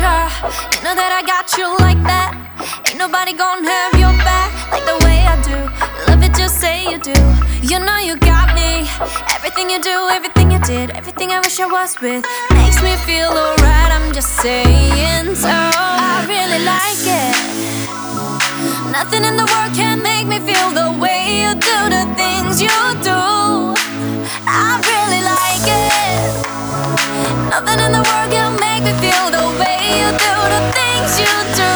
girl, you know that I got you like that. Ain't nobody gonna have your back like the way I do. You love it, just say you do. You know you got me. Everything you do, everything you did, everything I wish I was with makes me feel alright, I'm just saying so. I really like it. Nothing in the world can make me feel the way you do the things you do. I really like it. Nothing in the world can make me feel the way you do the things you do.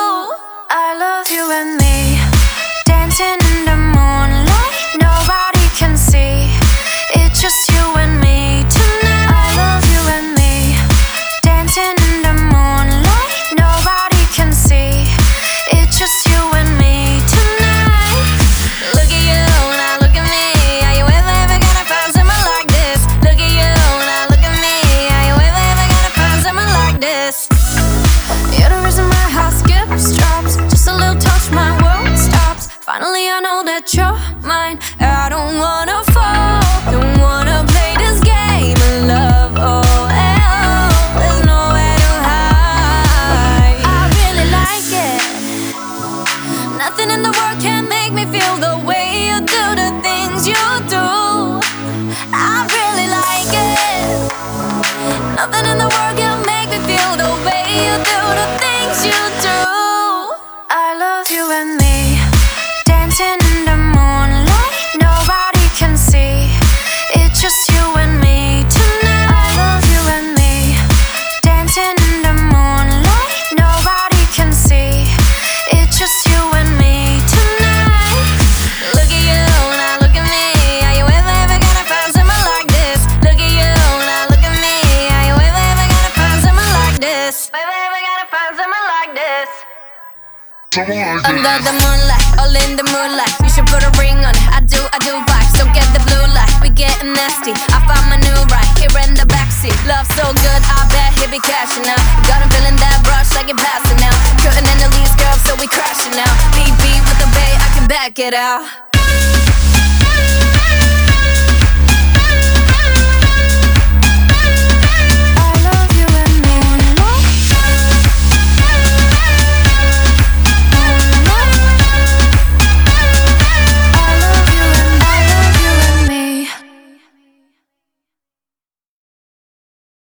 I love you and me, dancing in the moonlight, nobody can see. It's just you and me tonight. I love you and me, dancing in the moonlight, nobody can see. It's just you and me tonight. Look at you, now look at me. Are you ever gonna find someone like this? Look at you, now look at me. Are you ever gonna find someone like this? You're the reason my heart skips, drops. Just a little touch, my world stops. Finally I know that you're mine. I don't wanna fall, don't wanna play this game of love. Oh, there's nowhere to hide. I really like it. Nothing in the world can make me feel the way you do the things you do. I really like it. Nothing in the world can make me feel the way you do the things you do. I love you and me, dancing in the moonlight, nobody can see. It's just you and me tonight. I love you and me, dancing in the moonlight, nobody can see. It's just you and me tonight. Look at you, now look at me. Are you ever gonna find someone like this? Look at you, now look at me. Are you ever gonna find someone like this? Ever gonna find someone like this? Under the moonlight, all in the moonlight. You should put a ring on it. I do vibes. Don't get the blue light. We getting nasty. I found my new right here in the backseat. Love so good, I bet he'll be cashing out. Got him feeling that rush like it passing out. Couldn't end the lease, girl, so we crashing out. Beat with the bay, I can back it out.